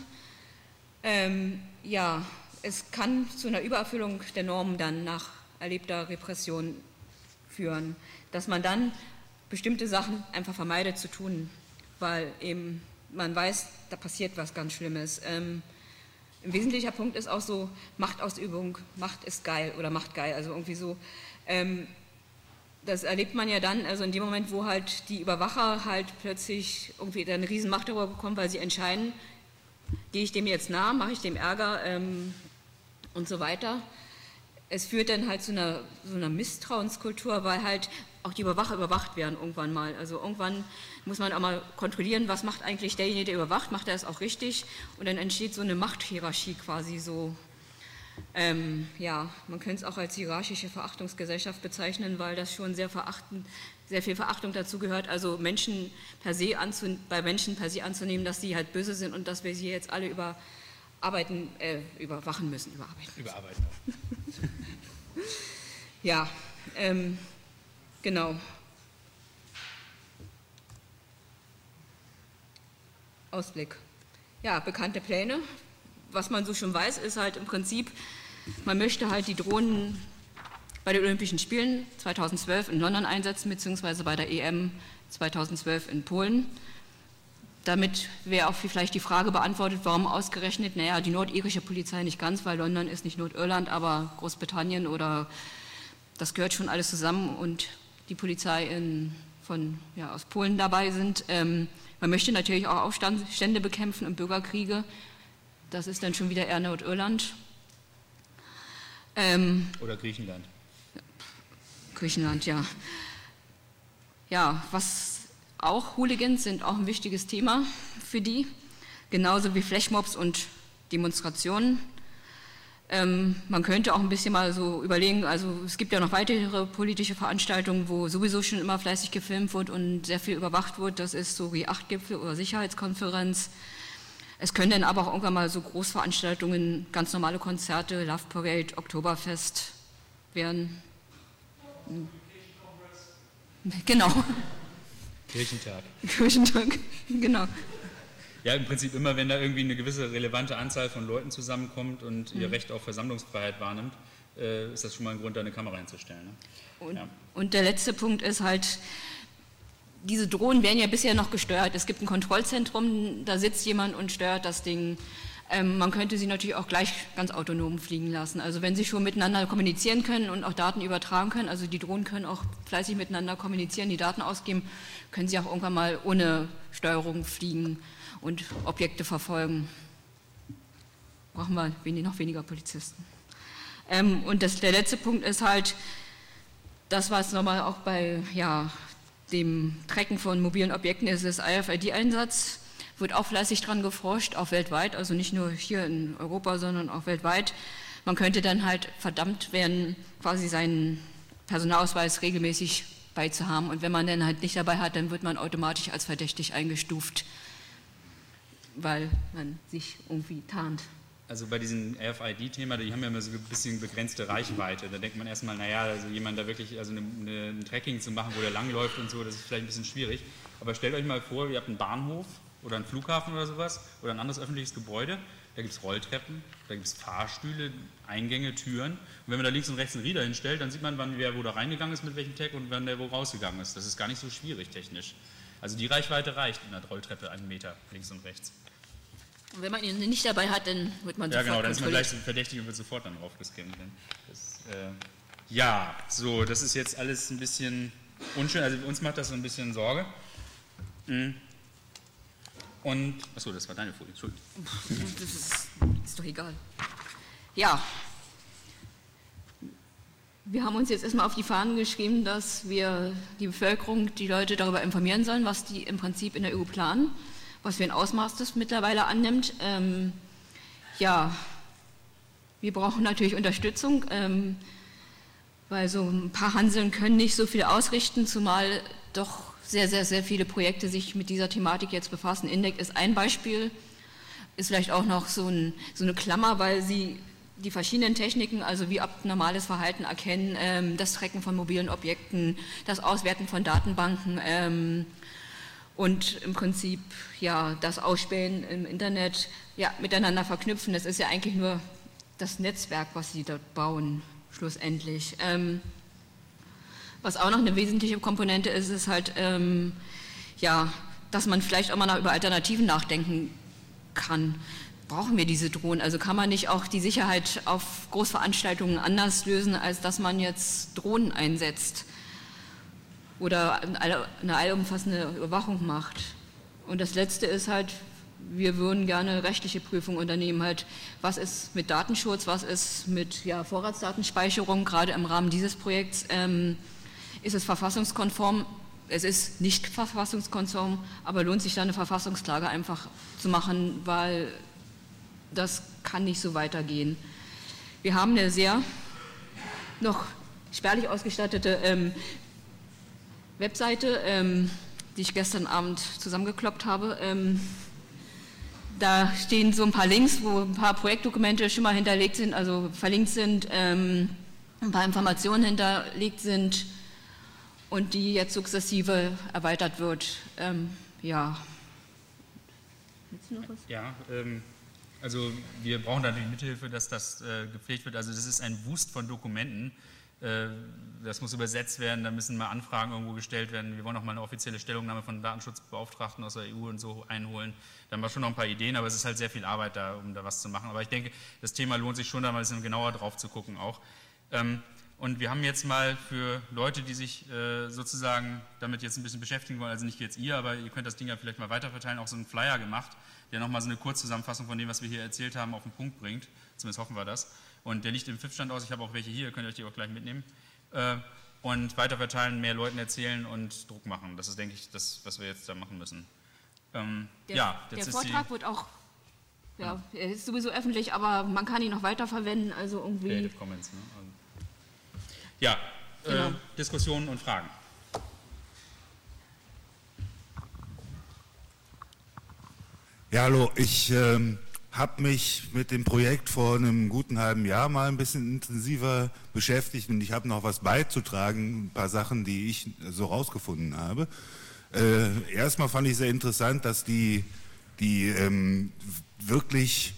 Ja, es kann zu einer Übererfüllung der Normen dann nach erlebter Repression führen, dass man dann bestimmte Sachen einfach vermeidet zu tun, weil eben man weiß, da passiert was ganz Schlimmes. Ein wesentlicher Punkt ist auch so Machtausübung, Macht ist geil oder Macht geil, also irgendwie so. Das erlebt man ja dann, also in dem Moment, wo halt die Überwacher halt plötzlich irgendwie eine riesen Macht darüber bekommen, weil sie entscheiden, gehe ich dem jetzt nah, mache ich dem Ärger und so weiter. Es führt dann halt zu so einer Misstrauenskultur, weil halt auch die Überwacher überwacht werden irgendwann mal. Also irgendwann muss man auch mal kontrollieren, was macht eigentlich derjenige, der überwacht, macht er es auch richtig? Und dann entsteht so eine Machthierarchie quasi so. Ja, man könnte es auch als hierarchische Verachtungsgesellschaft bezeichnen, weil das schon sehr viel Verachtung dazu gehört. Also bei Menschen per se anzunehmen, dass sie halt böse sind und dass wir sie jetzt alle überwachen müssen. Überarbeiten. Ja, genau. Ausblick. Ja, bekannte Pläne. Was man so schon weiß, ist halt im Prinzip, man möchte halt die Drohnen bei den Olympischen Spielen 2012 in London einsetzen, beziehungsweise bei der EM 2012 in Polen. Damit wäre auch vielleicht die Frage beantwortet, warum ausgerechnet, naja, die nordirische Polizei nicht ganz, weil London ist nicht Nordirland, aber Großbritannien oder das gehört schon alles zusammen und die Polizei aus Polen dabei sind. Man möchte natürlich auch Aufstände bekämpfen und Bürgerkriege. Das ist dann schon wieder eher Nordirland. Oder Griechenland. Griechenland, ja. Ja, was auch Hooligans sind auch ein wichtiges Thema für die, genauso wie Flashmobs und Demonstrationen. Man könnte auch ein bisschen mal so überlegen, also es gibt ja noch weitere politische Veranstaltungen, wo sowieso schon immer fleißig gefilmt wird und sehr viel überwacht wird. Das ist so wie G8-Gipfel oder Sicherheitskonferenz. Es können dann aber auch irgendwann mal so Großveranstaltungen, ganz normale Konzerte, Love Parade, Oktoberfest werden. Genau. Kirchentag, genau. Ja, im Prinzip immer, wenn da irgendwie eine gewisse relevante Anzahl von Leuten zusammenkommt und ihr Recht auf Versammlungsfreiheit wahrnimmt, ist das schon mal ein Grund, da eine Kamera hinzustellen. Ne? Und der letzte Punkt ist halt, diese Drohnen werden ja bisher noch gesteuert. Es gibt ein Kontrollzentrum, da sitzt jemand und steuert das Ding. Man könnte sie natürlich auch gleich ganz autonom fliegen lassen. Also wenn sie schon miteinander kommunizieren können und auch Daten übertragen können, also die Drohnen können auch fleißig miteinander kommunizieren, die Daten ausgeben, können sie auch irgendwann mal ohne Steuerung fliegen und Objekte verfolgen. Brauchen wir noch weniger Polizisten. Und der letzte Punkt ist halt, das war es nochmal auch bei dem Tracken von mobilen Objekten, ist das RFID-Einsatz. Wird auch fleißig dran geforscht, auch weltweit, also nicht nur hier in Europa, sondern auch weltweit. Man könnte dann halt verdammt werden, quasi seinen Personalausweis regelmäßig beizuhaben. Und wenn man den halt nicht dabei hat, dann wird man automatisch als verdächtig eingestuft, weil man sich irgendwie tarnt. Also bei diesem RFID-Thema, die haben ja immer so ein bisschen begrenzte Reichweite. Da denkt man erstmal, naja, also jemand da wirklich, also ein Tracking zu machen, wo der langläuft und so, das ist vielleicht ein bisschen schwierig. Aber stellt euch mal vor, ihr habt einen Bahnhof oder einen Flughafen oder sowas oder ein anderes öffentliches Gebäude, da gibt es Rolltreppen, da gibt es Fahrstühle, Eingänge, Türen. Und wenn man da links und rechts einen Reader hinstellt, dann sieht man, wann wer wo da reingegangen ist mit welchem Tag und wann der wo rausgegangen ist. Das ist gar nicht so schwierig technisch. Also die Reichweite reicht in der Rolltreppe 1 Meter links und rechts. Und wenn man ihn nicht dabei hat, dann wird man sofort genau, dann ist man gleich verdächtig und wird sofort dann drauf gescannt. Das ist jetzt alles ein bisschen unschön, also uns macht das so ein bisschen Sorge. Und, achso, das war deine Folie, Entschuldigung. Das ist doch egal. Ja, wir haben uns jetzt erstmal auf die Fahnen geschrieben, dass wir die Bevölkerung, die Leute darüber informieren sollen, was die im Prinzip in der EU planen, was für ein Ausmaß das mittlerweile annimmt. Wir brauchen natürlich Unterstützung, weil so ein paar Hanseln können nicht so viel ausrichten, zumal doch sehr, sehr, sehr viele Projekte sich mit dieser Thematik jetzt befassen. INDEC ist ein Beispiel, ist vielleicht auch noch so eine Klammer, weil sie die verschiedenen Techniken, also wie abnormales Verhalten erkennen, das Tracken von mobilen Objekten, das Auswerten von Datenbanken und im Prinzip das Ausspähen im Internet miteinander verknüpfen. Das ist ja eigentlich nur das Netzwerk, was sie dort bauen, schlussendlich. Was auch noch eine wesentliche Komponente ist, ist halt, dass man vielleicht auch mal über Alternativen nachdenken kann. Brauchen wir diese Drohnen? Also kann man nicht auch die Sicherheit auf Großveranstaltungen anders lösen, als dass man jetzt Drohnen einsetzt oder eine allumfassende Überwachung macht? Und das Letzte ist halt, wir würden gerne rechtliche Prüfungen unternehmen, halt, was ist mit Datenschutz, was ist mit Vorratsdatenspeicherung, gerade im Rahmen dieses Projekts. Ist es verfassungskonform? Es ist nicht verfassungskonform, aber lohnt sich da eine Verfassungsklage einfach zu machen, weil das kann nicht so weitergehen. Wir haben eine sehr noch spärlich ausgestattete Webseite, die ich gestern Abend zusammengekloppt habe. Da stehen so ein paar Links, wo ein paar Projektdokumente schon mal hinterlegt sind, also verlinkt sind, ein paar Informationen hinterlegt sind und die jetzt sukzessive erweitert wird. noch was? Ja, also wir brauchen natürlich Mithilfe, dass das gepflegt wird. Also das ist ein Wust von Dokumenten. Das muss übersetzt werden, da müssen mal Anfragen irgendwo gestellt werden. Wir wollen auch mal eine offizielle Stellungnahme von Datenschutzbeauftragten aus der EU und so einholen. Da haben wir schon noch ein paar Ideen, aber es ist halt sehr viel Arbeit da, um da was zu machen. Aber ich denke, das Thema lohnt sich schon, da mal ein bisschen genauer drauf zu gucken auch. Und wir haben jetzt mal für Leute, die sich sozusagen damit jetzt ein bisschen beschäftigen wollen, also nicht jetzt ihr, aber ihr könnt das Ding ja vielleicht mal weiterverteilen, auch so einen Flyer gemacht, der nochmal so eine Kurzzusammenfassung von dem, was wir hier erzählt haben, auf den Punkt bringt. Zumindest hoffen wir das. Und der liegt im FIF-Stand aus, ich habe auch welche hier, ihr könnt euch die auch gleich mitnehmen. Und weiterverteilen, mehr Leuten erzählen und Druck machen. Das ist, denke ich, das, was wir jetzt da machen müssen. Der Vortrag wird auch, er ist sowieso öffentlich, aber man kann ihn noch weiterverwenden, also irgendwie... Creative Commons, ne? Ja, genau. Diskussionen und Fragen. Ja, hallo, ich habe mich mit dem Projekt vor einem guten halben Jahr mal ein bisschen intensiver beschäftigt und ich habe noch was beizutragen, ein paar Sachen, die ich so rausgefunden habe. Erstmal fand ich sehr interessant, dass die wirklich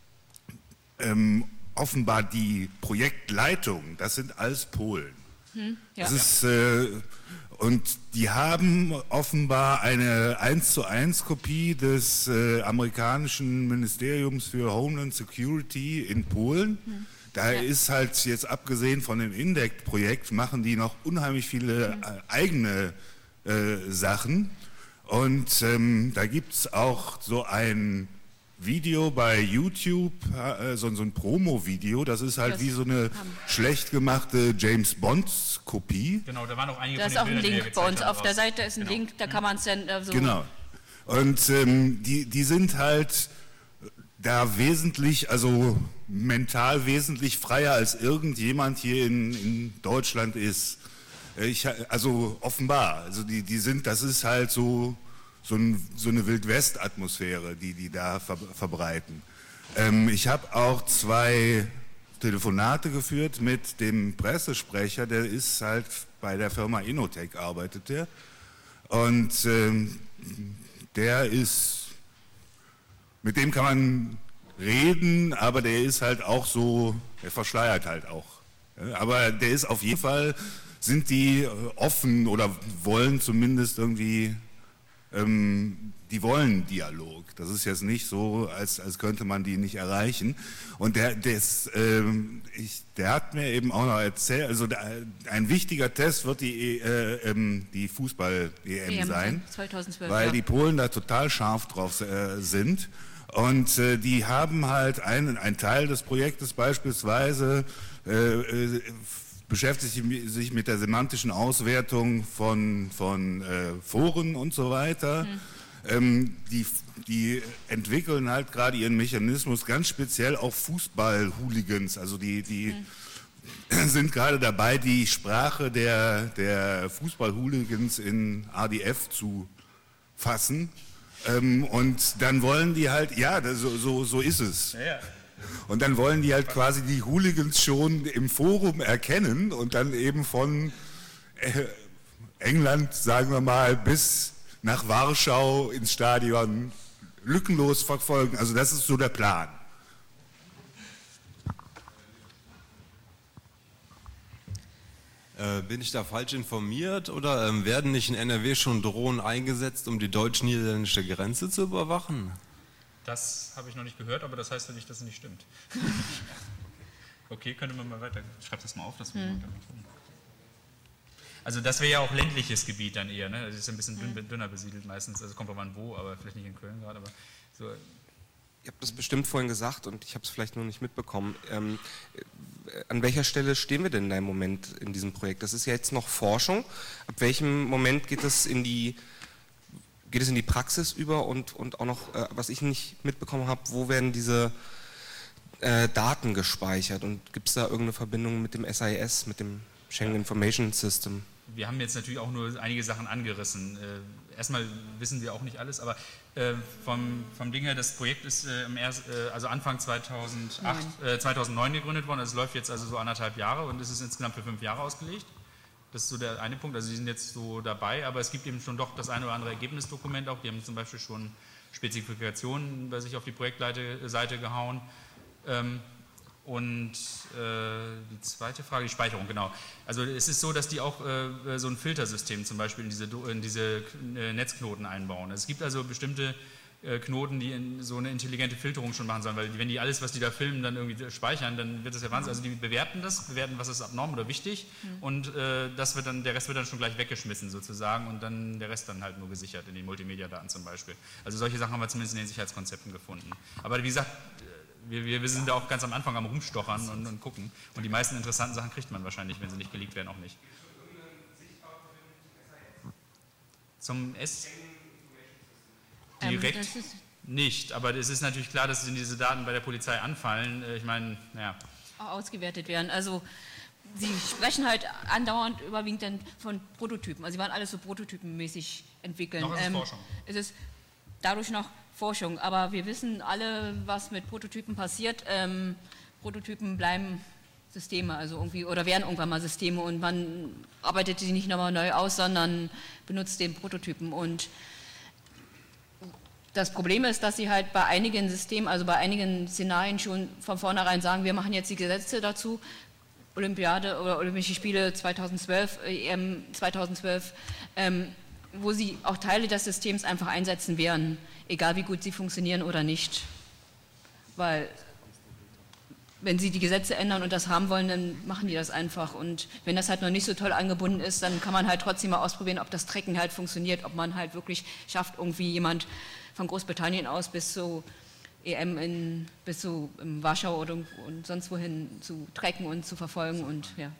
offenbar die Projektleitung, das sind alles Polen. Das ist, und die haben offenbar eine 1:1 Kopie des amerikanischen Ministeriums für Homeland Security in Polen. Da ist halt jetzt abgesehen von dem INDEC-Projekt, machen die noch unheimlich viele eigene Sachen. Und da gibt es auch so ein Video bei YouTube, so ein Promo-Video, das ist halt wie so eine schlecht gemachte James-Bond-Kopie. Genau, da waren auch einige von den Bildern. Da ist auch ein Link bei uns auf der Seite, ist ein Link, da kann man es dann so... Genau. Und die sind halt da wesentlich, also mental wesentlich freier als irgendjemand hier in Deutschland ist. Also offenbar, also die sind, das ist halt so eine Wild-West-Atmosphäre, die da verbreiten. Ich habe auch 2 Telefonate geführt mit dem Pressesprecher, der ist halt bei der Firma Innotec, arbeitet der. Und der ist, mit dem kann man reden, aber der ist halt auch so, der verschleiert halt auch. Aber der ist auf jeden Fall, sind die offen oder wollen zumindest irgendwie... die wollen Dialog. Das ist jetzt nicht so, als könnte man die nicht erreichen. Und der hat mir eben auch noch erzählt, also ein wichtiger Test wird die Fußball-EM sein, 2012, weil die Polen da total scharf drauf sind. Und die haben halt ein Teil des Projektes beispielsweise beschäftigt sich mit der semantischen Auswertung von Foren und so weiter. Die entwickeln halt gerade ihren Mechanismus ganz speziell auf Fußball-Hooligans. Also die sind gerade dabei, die Sprache der Fußball-Hooligans in ADF zu fassen. Und dann wollen die halt, ja, so ist es. Ja. Und dann wollen die halt quasi die Hooligans schon im Forum erkennen und dann eben von England, sagen wir mal, bis nach Warschau ins Stadion lückenlos verfolgen. Also das ist so der Plan. Bin ich da falsch informiert oder werden nicht in NRW schon Drohnen eingesetzt, um die deutsch-niederländische Grenze zu überwachen? Das habe ich noch nicht gehört, aber das heißt ja nicht, dass es nicht stimmt. Okay, könnte man mal weiter. Schreib das mal auf, dass wir weiter tun. Also das wäre ja auch ländliches Gebiet dann eher, ne? Das ist ein bisschen dünner besiedelt meistens, also kommt drauf an wo, aber vielleicht nicht in Köln gerade, aber so. Ihr habt das bestimmt vorhin gesagt und ich habe es vielleicht noch nicht mitbekommen. An welcher Stelle stehen wir denn da im Moment in diesem Projekt? Das ist ja jetzt noch Forschung. Ab welchem Moment geht es in die Praxis über und auch noch, was ich nicht mitbekommen habe, wo werden diese Daten gespeichert und gibt es da irgendeine Verbindung mit dem SIS, mit dem Schengen Information System? Wir haben jetzt natürlich auch nur einige Sachen angerissen. Erstmal wissen wir auch nicht alles, aber vom Ding her, das Projekt ist also Anfang 2009 gegründet worden, also es läuft jetzt also so 1,5 Jahre und es ist insgesamt für 5 Jahre ausgelegt. Das ist so der eine Punkt, also die sind jetzt so dabei, aber es gibt eben schon doch das eine oder andere Ergebnisdokument auch, die haben zum Beispiel schon Spezifikationen bei sich auf die Projektseite gehauen. Und die zweite Frage, die Speicherung, genau. Also es ist so, dass die auch so ein Filtersystem zum Beispiel in diese Netzknoten einbauen. Es gibt also bestimmte Knoten, die so eine intelligente Filterung schon machen sollen, weil wenn die alles, was die da filmen, dann irgendwie speichern, dann wird das ja Wahnsinn. Also die bewerten, was ist abnorm oder wichtig und der Rest wird dann schon gleich weggeschmissen sozusagen und dann der Rest dann halt nur gesichert in den Multimedia-Daten zum Beispiel. Also solche Sachen haben wir zumindest in den Sicherheitskonzepten gefunden. Aber wie gesagt, wir sind da auch ganz am Anfang am Rumstochern und gucken und die meisten interessanten Sachen kriegt man wahrscheinlich, wenn sie nicht geleakt werden, auch nicht. Zum S... Direkt nicht, aber es ist natürlich klar, dass diese Daten bei der Polizei anfallen. Ich meine, naja. Auch ausgewertet werden. Also Sie sprechen halt andauernd überwiegend dann von Prototypen. Also Sie waren alles so prototypenmäßig entwickeln. Noch ist es Forschung. Es ist dadurch noch Forschung, aber wir wissen alle, was mit Prototypen passiert. Prototypen bleiben Systeme, also irgendwie, oder werden irgendwann mal Systeme und man arbeitet sie nicht nochmal neu aus, sondern benutzt den Prototypen und das Problem ist, dass sie halt bei einigen Systemen, also bei einigen Szenarien schon von vornherein sagen, wir machen jetzt die Gesetze dazu, Olympiade oder Olympische Spiele 2012, EM 2012, wo sie auch Teile des Systems einfach einsetzen werden, egal wie gut sie funktionieren oder nicht. Weil wenn sie die Gesetze ändern und das haben wollen, dann machen die das einfach. Und wenn das halt noch nicht so toll angebunden ist, dann kann man halt trotzdem mal ausprobieren, ob das Tracken halt funktioniert, ob man halt wirklich schafft, irgendwie jemand von Großbritannien aus bis zu EM bis zu Warschau oder und sonst wohin zu tracken und zu verfolgen und ja.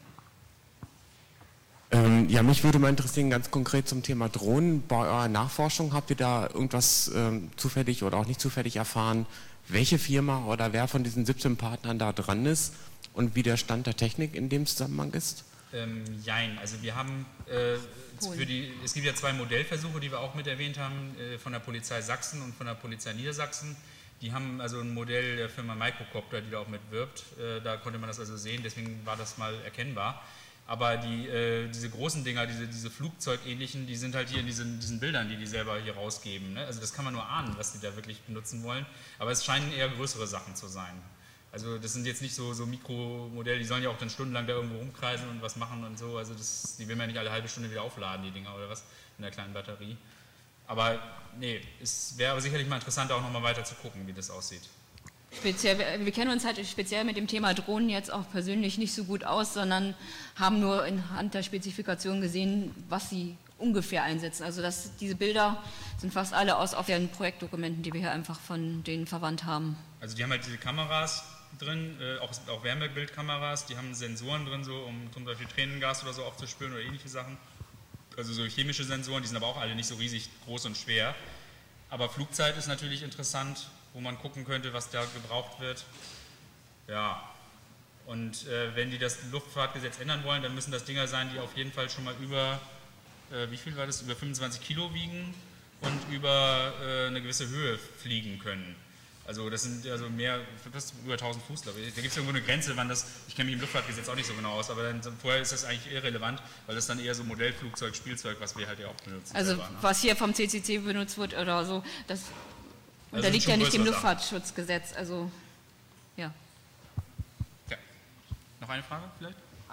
Ja, mich würde mal interessieren, ganz konkret zum Thema Drohnen. Bei eurer Nachforschung habt ihr da irgendwas zufällig oder auch nicht zufällig erfahren, welche Firma oder wer von diesen 17 Partnern da dran ist und wie der Stand der Technik in dem Zusammenhang ist? Jein, also wir haben, es gibt ja 2 Modellversuche, die wir auch mit erwähnt haben, von der Polizei Sachsen und von der Polizei Niedersachsen. Die haben also ein Modell der Firma Microcopter, die da auch mitwirbt, da konnte man das also sehen, deswegen war das mal erkennbar. Aber diese großen Dinger, diese Flugzeugähnlichen, die sind halt hier in diesen Bildern, die selber hier rausgeben. Ne? Also das kann man nur ahnen, was die da wirklich benutzen wollen, aber es scheinen eher größere Sachen zu sein. Also das sind jetzt nicht so Mikromodelle, die sollen ja auch dann stundenlang da irgendwo rumkreisen und was machen und so. Also die will man ja nicht alle halbe Stunde wieder aufladen, die Dinger oder was, in der kleinen Batterie. Aber nee, es wäre aber sicherlich mal interessant, auch nochmal weiter zu gucken, wie das aussieht. Wir kennen uns halt speziell mit dem Thema Drohnen jetzt auch persönlich nicht so gut aus, sondern haben nur anhand der Spezifikation gesehen, was sie ungefähr einsetzen. Also diese Bilder sind fast alle aus den Projektdokumenten, die wir hier einfach von denen verwandt haben. Also die haben halt diese Kameras drin, auch Wärmebildkameras, die haben Sensoren drin, so, um zum Beispiel Tränengas oder so aufzuspüren oder ähnliche Sachen. Also so chemische Sensoren, die sind aber auch alle nicht so riesig groß und schwer. Aber Flugzeit ist natürlich interessant, wo man gucken könnte, was da gebraucht wird. Ja, und wenn die das Luftfahrtgesetz ändern wollen, dann müssen das Dinger sein, die auf jeden Fall schon mal über, wie viel war das, über 25 Kilo wiegen und über eine gewisse Höhe fliegen können. Also das sind also fast über 1000 Fuß, glaube ich. Da gibt es irgendwo eine Grenze, wann das, ich kenne mich im Luftfahrtgesetz auch nicht so genau aus, aber vorher ist das eigentlich irrelevant, weil das dann eher so Modellflugzeug, Spielzeug, was wir halt ja auch benutzen. Also selber, ne? Was hier vom CCC benutzt wird oder so, das unterliegt ja nicht dem Luftfahrtschutzgesetz, also ja. Ja. Noch eine Frage vielleicht?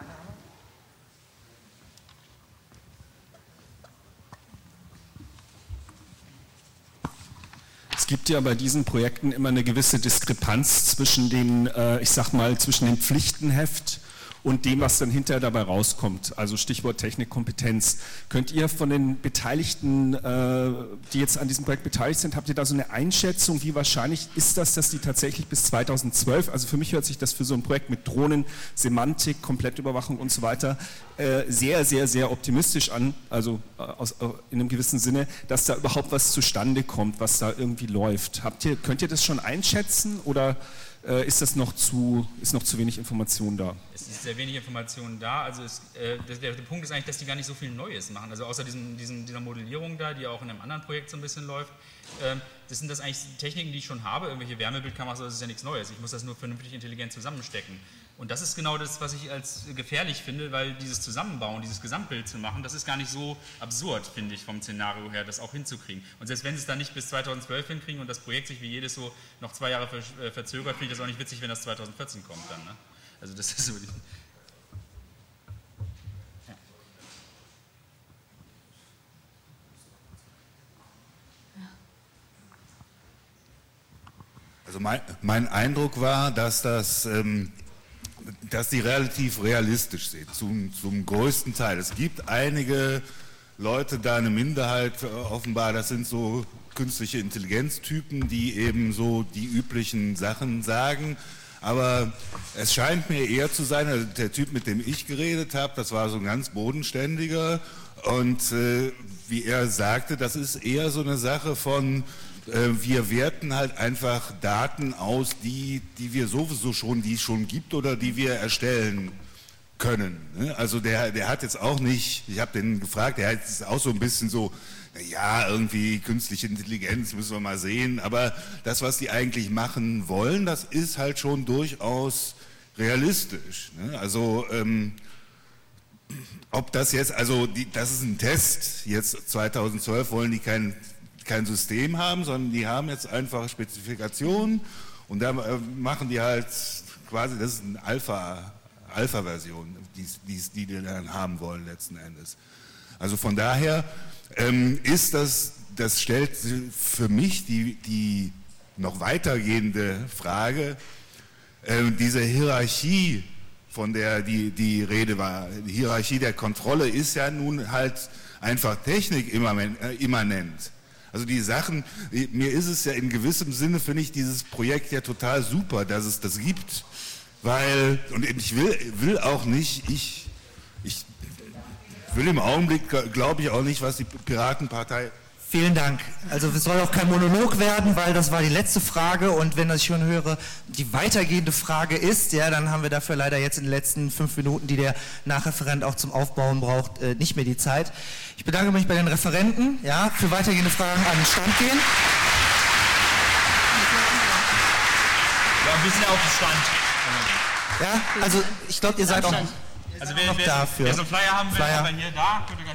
Es gibt ja bei diesen Projekten immer eine gewisse Diskrepanz zwischen den, zwischen dem Pflichtenheft und dem, was dann hinterher dabei rauskommt. Also Stichwort Technikkompetenz. Könnt ihr von den Beteiligten, die jetzt an diesem Projekt beteiligt sind, habt ihr da so eine Einschätzung, wie wahrscheinlich ist das, dass die tatsächlich bis 2012, also für mich hört sich das für so ein Projekt mit Drohnen, Semantik, Komplettüberwachung und so weiter sehr, sehr, sehr optimistisch an, also in einem gewissen Sinne, dass da überhaupt was zustande kommt, was da irgendwie läuft. Könnt ihr das schon einschätzen oder ist noch zu wenig Information da? Es ist sehr wenig Information da. Also der Punkt ist eigentlich, dass die gar nicht so viel Neues machen. Also außer dieser Modellierung da, die auch in einem anderen Projekt so ein bisschen läuft. Das sind eigentlich Techniken, die ich schon habe. Irgendwelche Wärmebildkameras, das ist ja nichts Neues. Ich muss das nur vernünftig intelligent zusammenstecken. Und das ist genau das, was ich als gefährlich finde, weil dieses Zusammenbauen, dieses Gesamtbild zu machen, das ist gar nicht so absurd, finde ich, vom Szenario her, das auch hinzukriegen. Und selbst wenn sie es dann nicht bis 2012 hinkriegen und das Projekt sich wie jedes so noch 2 Jahre verzögert, finde ich das auch nicht witzig, wenn das 2014 kommt dann. Ne? Also das ist so die... Also mein Eindruck war, dass die relativ realistisch sind, zum größten Teil. Es gibt einige Leute, da eine Minderheit offenbar, das sind so künstliche Intelligenztypen, die eben so die üblichen Sachen sagen. Aber es scheint mir eher zu sein, also der Typ, mit dem ich geredet habe, das war so ein ganz bodenständiger. Und wie er sagte, das ist eher so eine Sache von... wir werten halt einfach Daten aus, die wir sowieso schon, die es schon gibt oder die wir erstellen können. Also der hat jetzt auch nicht, ich habe den gefragt, der hat jetzt auch so ein bisschen so, ja, irgendwie künstliche Intelligenz, müssen wir mal sehen, aber das, was die eigentlich machen wollen, das ist halt schon durchaus realistisch. Also ob das jetzt, also das ist ein Test, jetzt 2012 wollen die kein System haben, sondern die haben jetzt einfach Spezifikationen und da machen die halt quasi, das ist eine Alpha-Version, die dann haben wollen letzten Endes. Also von daher ist das stellt für mich die noch weitergehende Frage, diese Hierarchie, von der die Rede war, die Hierarchie der Kontrolle ist ja nun halt einfach technikimmanent. Also die Sachen, mir ist es ja in gewissem Sinne, finde ich dieses Projekt ja total super, dass es das gibt, weil, und ich will auch nicht, ich will im Augenblick, glaube ich auch nicht, was die Piratenpartei... Vielen Dank. Also es soll auch kein Monolog werden, weil das war die letzte Frage und wenn ich schon höre, die weitergehende Frage ist, ja, dann haben wir dafür leider jetzt in den letzten 5 Minuten, die der Nachreferent auch zum Aufbauen braucht, nicht mehr die Zeit. Ich bedanke mich bei den Referenten, ja, für weitergehende Fragen an den Stand gehen. Ja, wir sind ja auf dem Stand. Ja, also ich glaube, ihr seid auch also noch dafür. Wer so einen Flyer haben will, aber hier, da,